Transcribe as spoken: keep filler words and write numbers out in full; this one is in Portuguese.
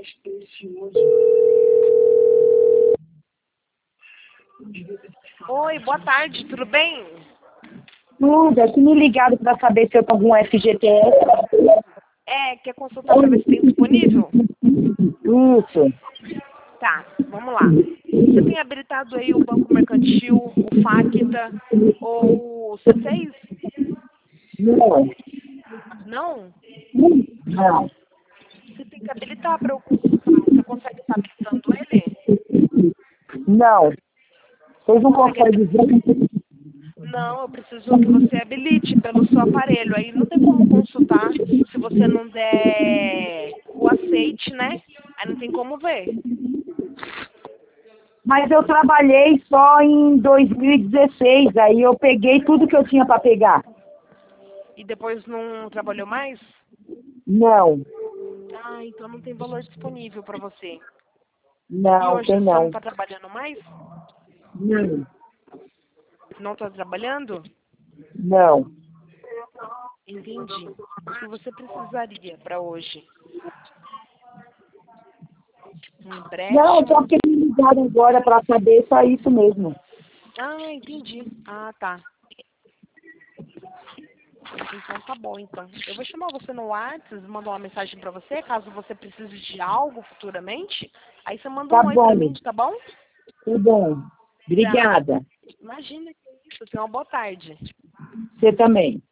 Oi, boa tarde, tudo bem? Tudo, aqui me ligado para saber se eu tô com algum F G T S. É, quer consultar para ver se tem disponível? Isso. Tá, vamos lá. Você tem habilitado aí o Banco Mercantil, o Facta ou o C seis? Não. Não? Não. Você tem que habilitar para eu consultar. Você consegue estar habilitando ele? Não. Vocês não Consegue conseguem ver? Não, eu preciso que você habilite pelo seu aparelho. Aí não tem como consultar se você não der o aceite, né? Aí não tem como ver. Mas eu trabalhei só em dois mil e dezesseis, aí eu peguei tudo que eu tinha para pegar. E depois não trabalhou mais? Não. Ah, então não tem valor disponível para você. E Não, hoje tem você não não. está trabalhando mais? Não. Não está trabalhando? Não. Entendi. O que você precisaria para hoje? Um Não, só empréstimo? fiquei me ligado agora para saber só isso mesmo. Ah, entendi. Ah, tá. Então tá bom, então. Eu vou chamar você no WhatsApp, mandar uma mensagem pra você, caso você precise de algo futuramente. Aí você manda Tá um oi pra bom. mim, tá bom? Tá bom. Tá. Obrigada. Imagina que é isso. Tenha uma boa tarde. Você também.